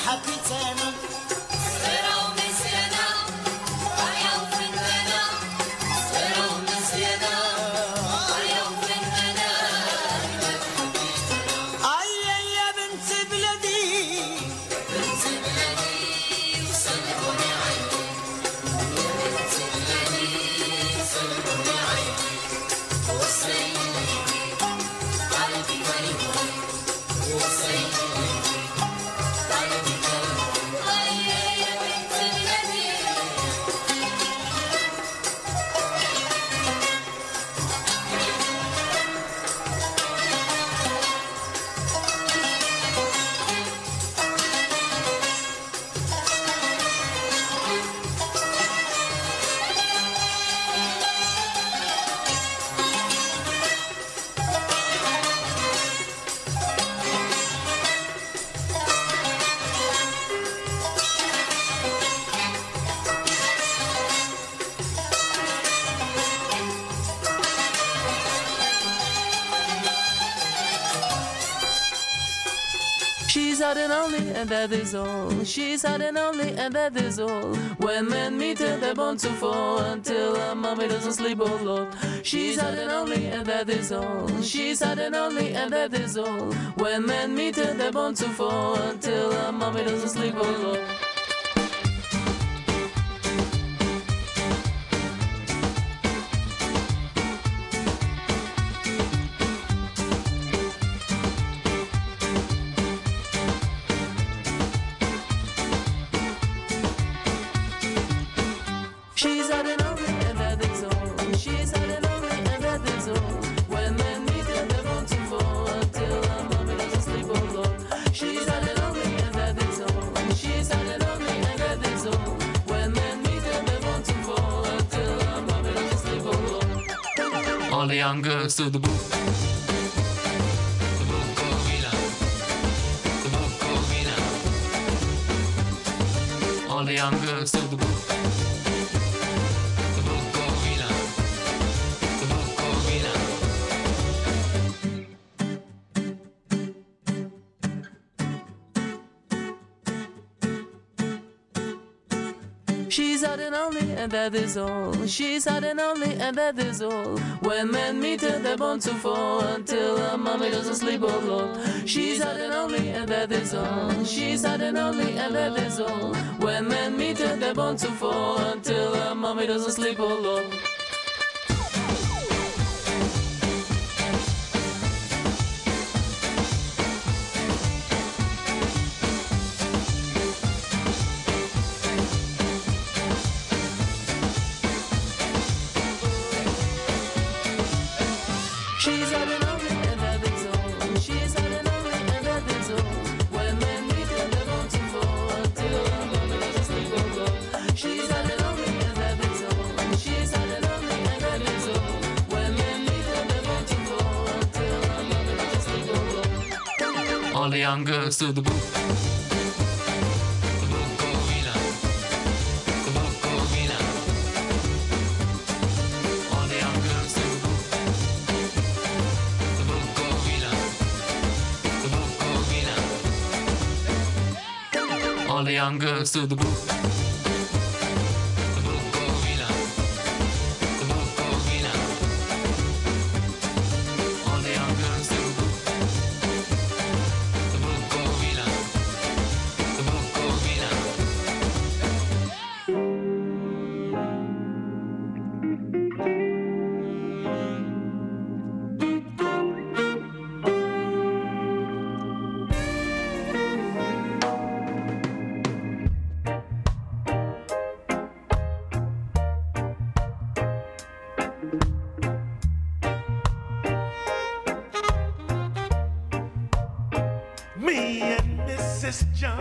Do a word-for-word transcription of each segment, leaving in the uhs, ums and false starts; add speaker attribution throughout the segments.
Speaker 1: حبيتنا صيروا نسينا وعيوا فننا صيروا نسينا وعيوا فننا أي يا بنت بلدي بنت بلدي وسلموني عيني بنت بلدي وسلموني عيني وسيدي قلبي قلبي وسيدي
Speaker 2: She's hot and only, and that is all. She's hot and only, and that is all. When men meet her, they're bound to fall until her mommy doesn't sleep alone. She's hot and only, and that is all. She's hot and only, and that is all. When men meet her, they're bound to fall until her mommy doesn't sleep alone. She's hot and only, and that is all. She's hot and only, and that is all. When men meet her, they're bound to fall until her mommy doesn't sleep alone. She's hot and only, and that is all. She's hot and only, and that is all. When men meet her, they're bound to fall until her mommy doesn't sleep alone.
Speaker 3: All the young girls to the booth. The Bukovina. The Bukovina. All the young girls to the booth.
Speaker 2: She's hot and only, and that is all. She's hot and only, and that is all. When men meet her, they're bound to fall until her mommy doesn't sleep alone. She's hot and only, and that is all. She's hot and only, and that is all. When men meet her, they're bound to fall until her mommy doesn't sleep alone. She's hot and only, and that is all. She's hot and only, and that is all. When men meet her, they're bound to fall until her mommy doesn't sleep alone. She's hot and only, and that is all. She's hot and only, and that is all. When men meet her, they're bound to fall until her mommy doesn't sleep alone.
Speaker 3: All the young girls to the booth. The Bukovina. The Bukovina. All the young girls to the booth. The Bukovina. The Bukovina. All the young girls to the booth. The Bukovina. The Bukovina. All the young girls to the booth. The Bukovina. The Bukovina.
Speaker 4: Me and Missus Jones.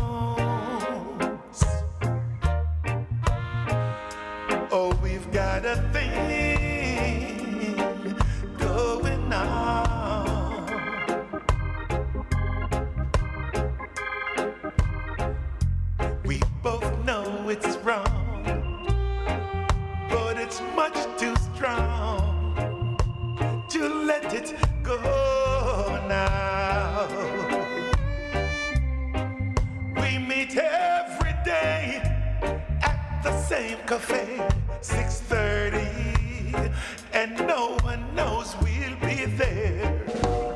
Speaker 4: Oh, we've got a thing going on. We both know it's wrong, but it's much too strong to let it go now. We meet every day at the same cafe, six thirty, and no one knows we'll be there.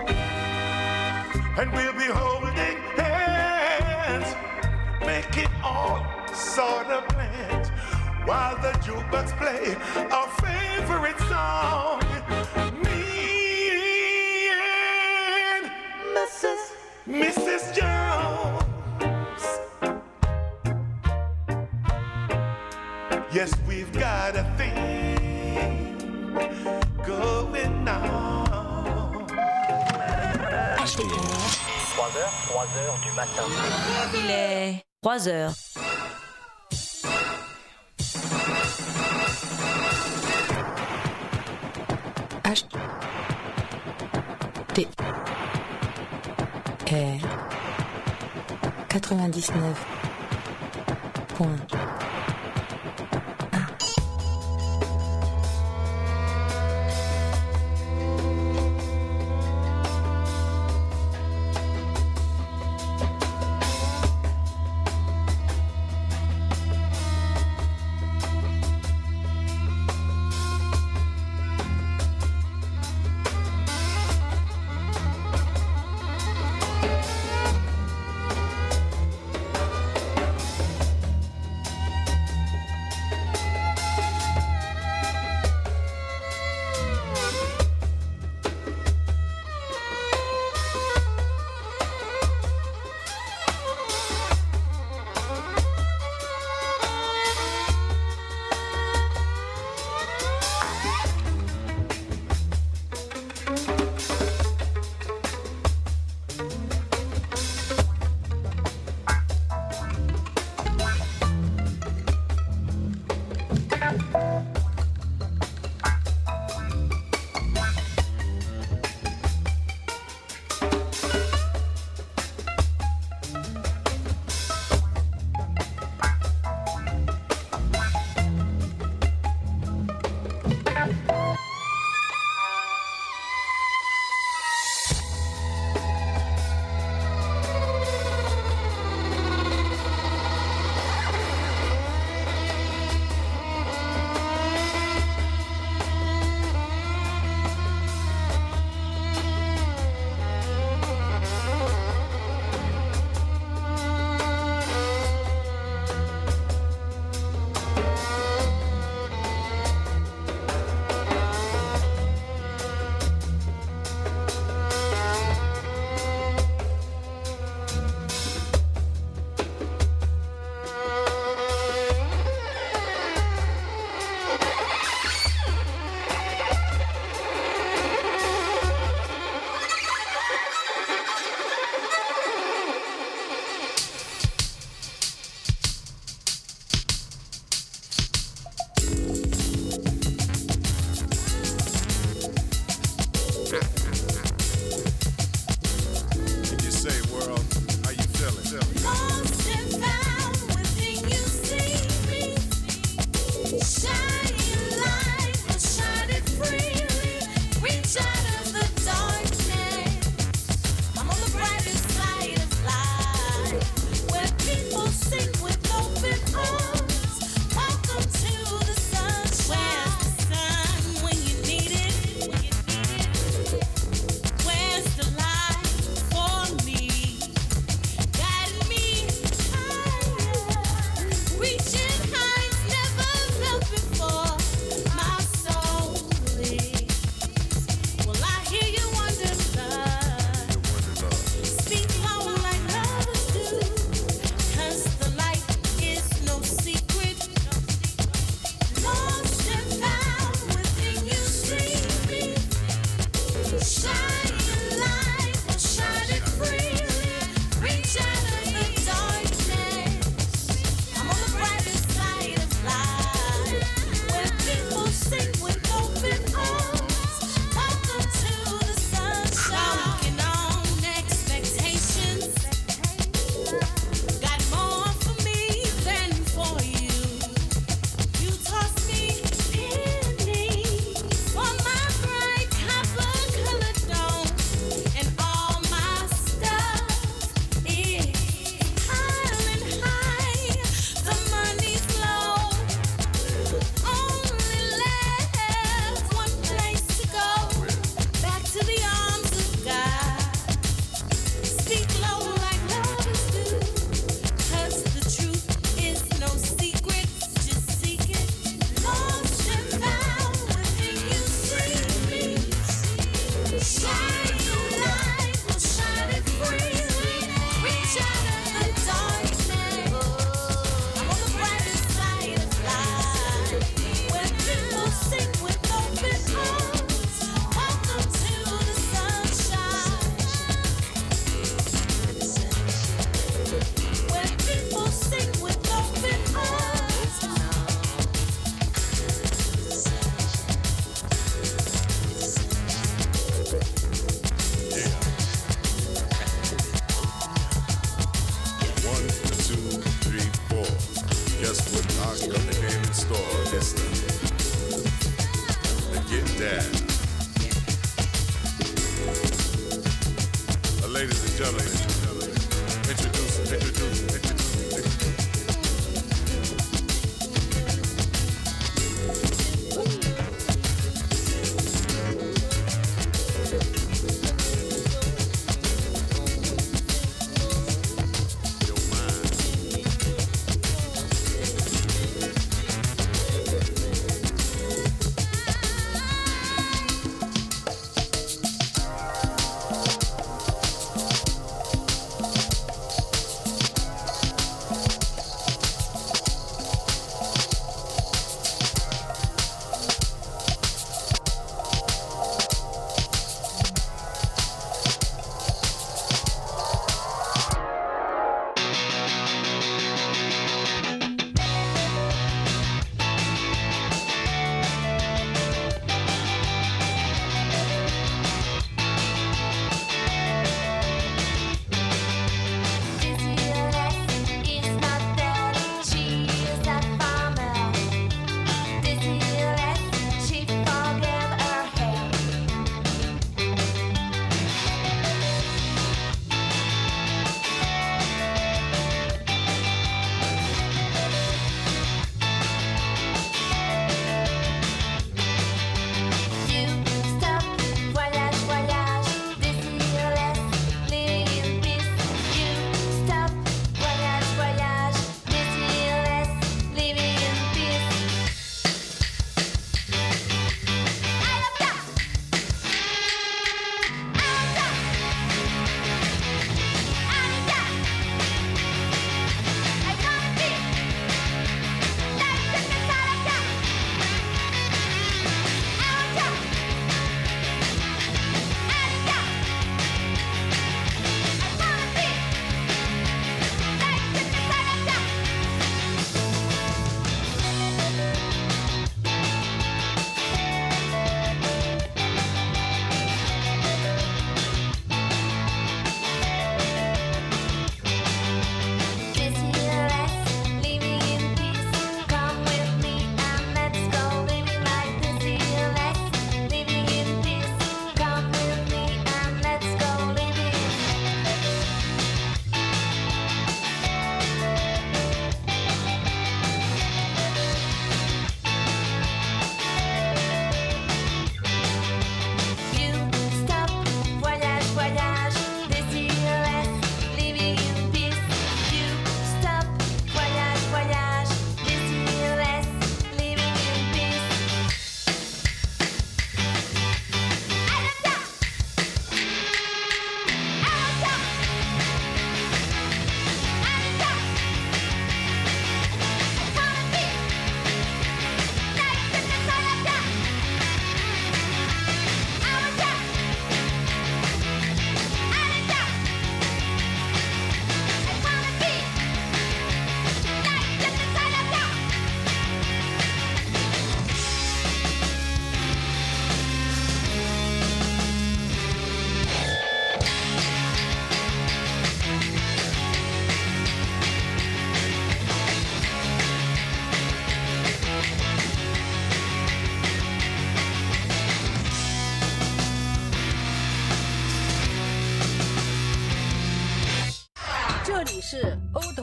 Speaker 4: And we'll be holding hands, making all sort of plans, while the jukebox play our favorite song. Me and Missus Missus Jones. Yes, we've got a thing going on.
Speaker 5: trois heures, trois heures du matin.
Speaker 6: Il est trois heures.
Speaker 7: H T R quatre-vingt-dix-neuf point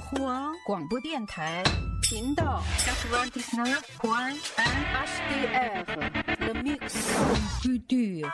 Speaker 8: 呼恩广播电台频道九十九点一 H D R Le Mix Culture.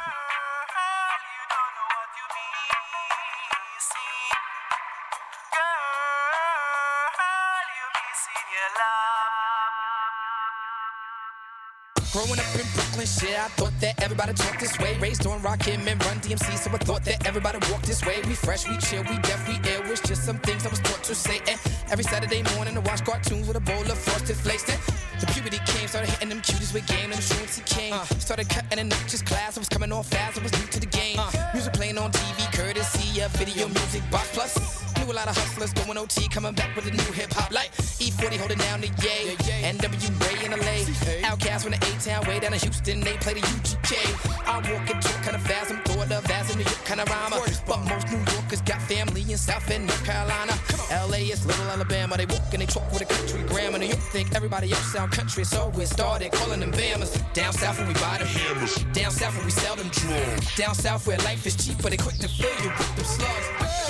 Speaker 9: Growing up in Brooklyn, shit, I thought that everybody talked this way. Raised on Rakim and Run D M C, so I thought that everybody walked this way. We fresh, we chill, we deaf, we ill. It's just some things I was taught to say. And every Saturday morning I watch cartoons with a bowl of frosted flakes. Then the puberty came, started hitting them cuties with game, and the truancy came. Uh, started cutting and just class, I was coming on fast, I was new to the game. Uh, music playing on T V, courtesy of Video Music Box Plus. Knew a lot of hustlers going O T, coming back with a new hip hop like E forty holding down the yay, N W A in L A, Outkast from the A-Town way down to Houston, they play the U G K. I walk and talk kind of fast, I'm thought of as a New York kind of rhymer, but most New Yorkers got family in South and North Carolina. L A is little Alabama, they walk and they talk with a country grammar. New York think everybody else sound country, so we started calling them Bammers. Down south where we buy them hammers, down south where we sell them drugs, down south where life is cheap, but they quick to fill you with them slugs.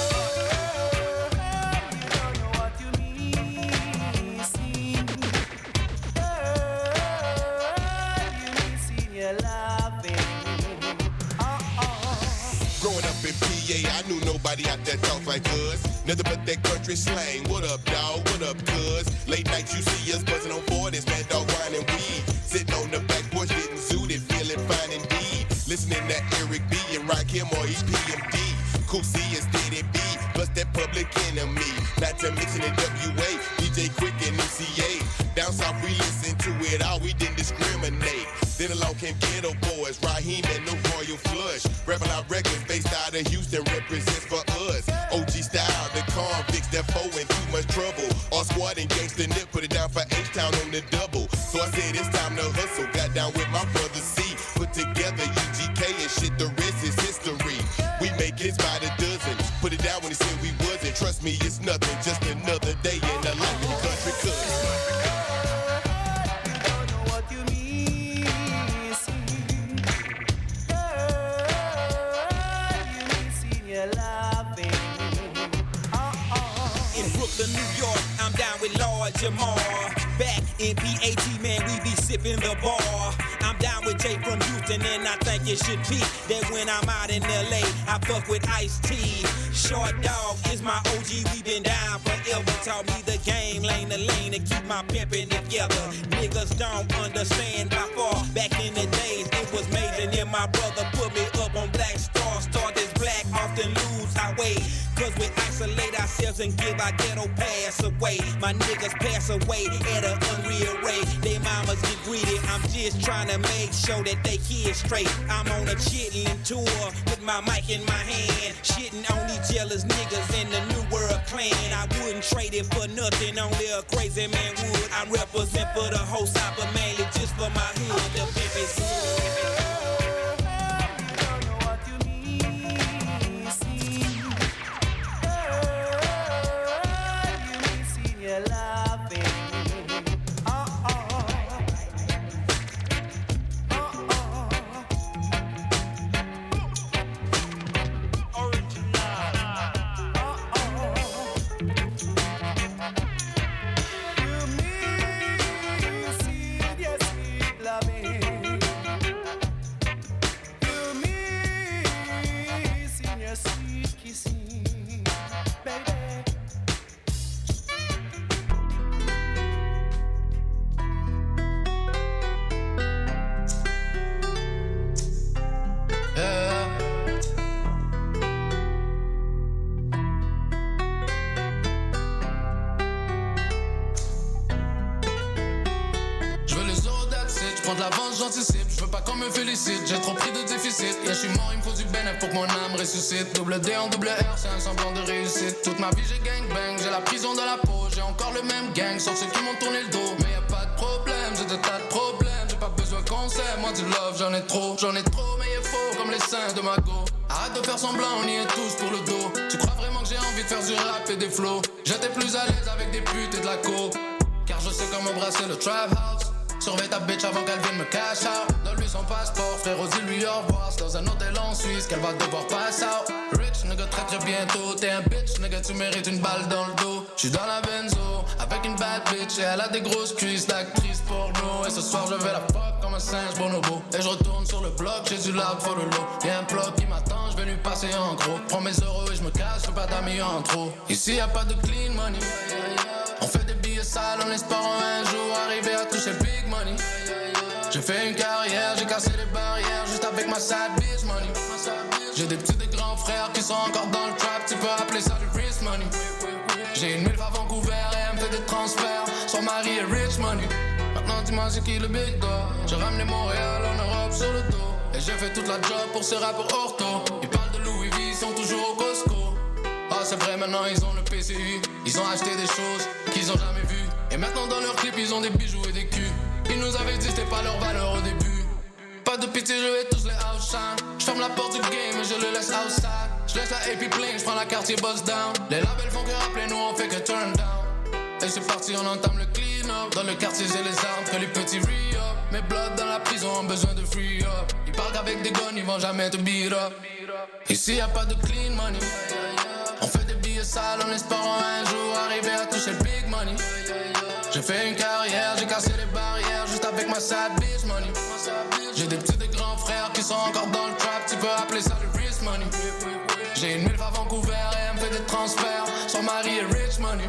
Speaker 10: I knew nobody out there talk like us. Nothing but that country slang. What up, dawg? What up, cuz? Late nights you see us buzzing on forties, mad dog grinding weed. Sitting on the back porch getting zooted, feeling fine indeed. Listening to Eric B and Rakim or E P M D. Cool C and Steady B, plus that Public Enemy. Not to mention the W A, D J Quick and M C A. Down south we listen to it all, we didn't discriminate. Then along came Ghetto Boys, Raheem and the Royal Flush. Rebel Out Records based out of Houston represents for us. O G style, the convicts that foe in too much trouble. All squad and gangsta nip, put it down for H-Town on the double. So I said it's time to hustle, got down with my brother C. Put together U G K and shit, the rest is history. We make hits by the dozen, put it down when he said we wasn't. Trust me, it's nothing, just another day in the life of the country cuz.
Speaker 11: New York, I'm down with Lord Jamar. Back in P A T, man, we be sipping the bar. I'm down with Jay from Houston, and I think it should be that when I'm out in L A, I fuck with Ice-T. Short Dog is my O G, we been down forever. Taught me the game, lane to lane, to keep my pimpin' together. Niggas don't understand by far. Back in the days, it was major, and then my brother put me up on Black Star. Start this black, often lose our way. Cause we isolate ourselves and give our ghetto pass away. My niggas pass away at an unreal rate. They mamas get greedy, I'm just trying to make sure that they kids straight. I'm on a chitlin' tour with my mic in my hand, shitting on these jealous niggas in the New World Clan. I wouldn't trade it for nothing, only a crazy man would. I represent for the whole South, but mainly just for my hood. The pimp is good.
Speaker 3: Je veux pas qu'on me félicite, j'ai trop pris de déficit. Yeah, je suis mort, il me faut du bénéf pour que mon âme ressuscite. Double D en double R, c'est un semblant de réussite. Toute ma vie j'ai gangbang, j'ai la prison dans la peau. J'ai encore le même gang, sauf ceux qui m'ont tourné le dos. Mais y'a pas de problème, j'ai des tas de problèmes. J'ai pas besoin qu'on s'aime, moi du love j'en ai trop. J'en ai trop mais il est faux comme les seins de ma go. Arrête de faire semblant, on y est tous pour le dos. Tu crois vraiment que j'ai envie de faire du rap et des flows? J'étais plus à l'aise avec des putes et de la coke. Car je sais comment brasser le trap house. Surveille ta bitch avant qu'elle vienne me cash out. Donne-lui son passeport, frérot, dis-lui au revoir. C'est dans un hôtel en Suisse qu'elle va devoir pass out. Rich, nigga, très très bientôt. T'es un bitch, nigga, tu mérites une balle dans le dos. J'suis dans la benzo, avec une bad bitch. Et elle a des grosses cuisses d'actrice porno. Et ce soir, je vais la fuck comme un singe bonobo. Et je retourne sur le bloc, j'ai du lard for le lot. Y'a un bloc qui m'attend, je vais lui passer en gros. Prends mes euros et je me casse, j'fais pas d'amis en trop. Ici y'a pas de clean money. On fait des billets sales en espérant un jour arriver à toucher big money. J'ai fait une carrière, j'ai cassé les barrières juste avec ma sad bitch money. J'ai des petits et grands frères qui sont encore dans le trap, tu peux appeler ça du wrist money. J'ai une milf à Vancouver et elle me fait des transferts. Son mari est rich money. Maintenant dis-moi c'est qui le big dog. J'ai ramené Montréal en Europe sur le dos. Et j'ai fait toute la job pour ces rappeurs ortho. Ils parlent de Louis V, ils sont toujours au Costco. Ah c'est vrai maintenant ils ont le P C U. Ils ont acheté des choses qu'ils ont jamais vues. Et maintenant dans leurs clips ils ont des bijoux et des culs. Ils nous avaient dit c'était pas leur valeur au début. Pas de pitié, je vais tous les outshine. J'ferme la porte du game et je le laisse outside. J'laisse la A P plein, j'prends la quartier buzz down. Les labels font que rappeler, nous on fait que turn down. Et c'est parti, on entame le clean up. Dans le quartier j'ai les armes, que les petits re-up. Mes bloods dans la prison ont besoin de free up. Ils parlent qu'avec des guns, ils vont jamais te beat up. Ici y'a pas de clean money. On fait des billets sales en espérant un jour arriver à toucher le big money. J'ai fait une carrière, j'ai cassé les barrières juste avec ma sad bitch money. J'ai des petits et grands frères qui sont encore dans le trap, tu peux appeler ça du wrist money. J'ai une milf à Vancouver et elle me fait des transferts. Son mari est rich money.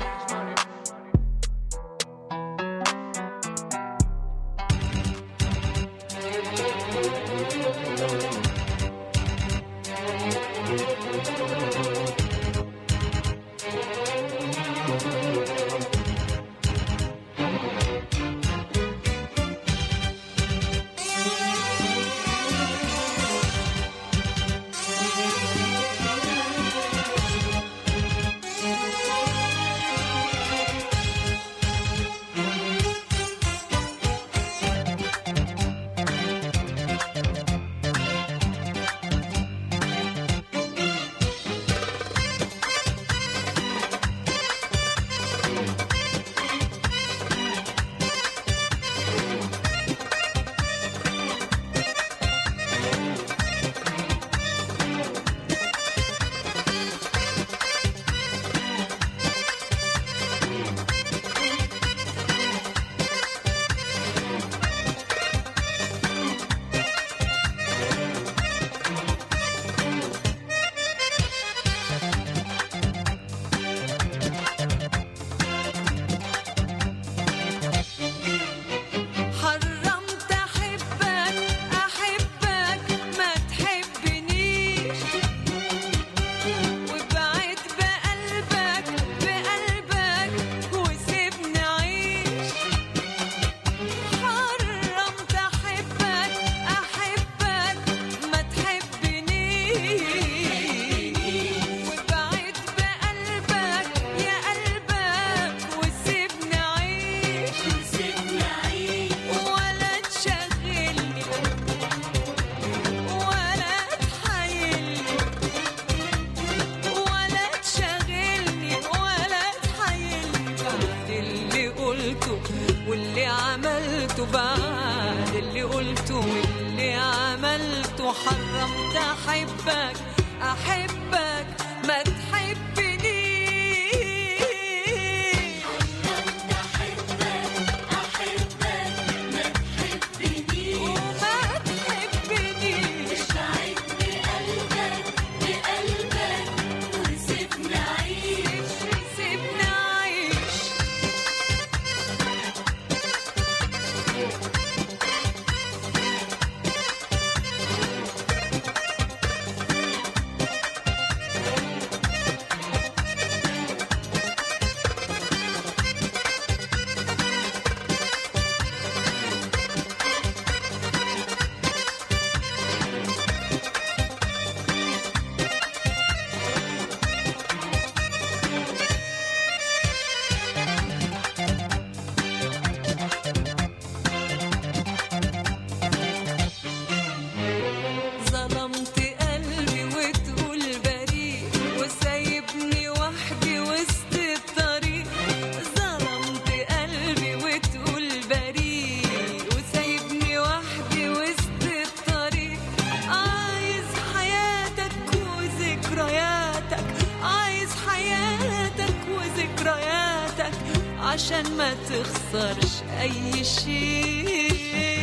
Speaker 12: بعد اللي قلته واللي عملته حرمت أحبك أحبك ما تحبنيش حرمت أحبك أحبك ما تحبنيش وما تحبنيش ابعد بقلبك بقلبك وسيبني أعيش سيبني أعيش
Speaker 2: عشان ما تخسرش أي شيء.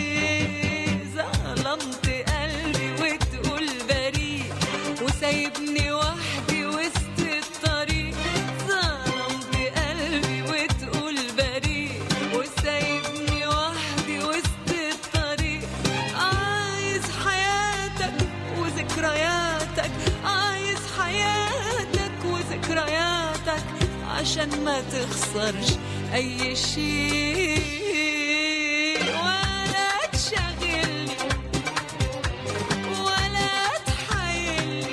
Speaker 2: ظلمت قلبي وتقول بريء وسايبني وحدي وسط الطريق. ظلمت قلبي وتقول بريء وسايبني وحدي وسط الطريق. عايز حياتك وذكرياتك، عايز حياتك وذكرياتك عشان ما تخسرش أي شيء. ولا تشغلني ولا تحايلني،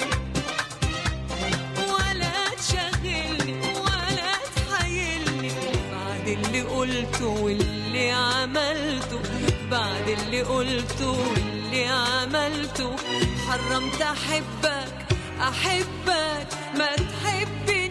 Speaker 2: ولا تشغلني ولا تحايلني بعد اللي قلته واللي عملته، بعد اللي قلته واللي عملته. حرمت أحبك أحبك ما تحبني.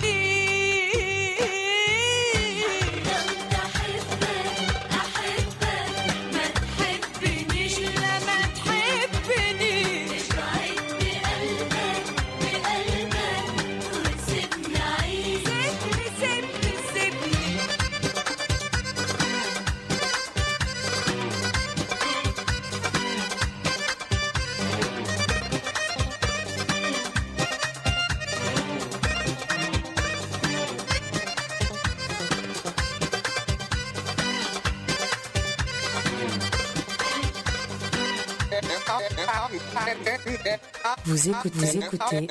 Speaker 7: Vous écoutez, vous écoutez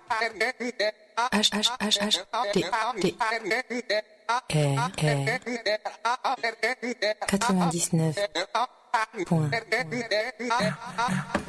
Speaker 7: H H H H T T R R quatre-vingt-dix-neuf point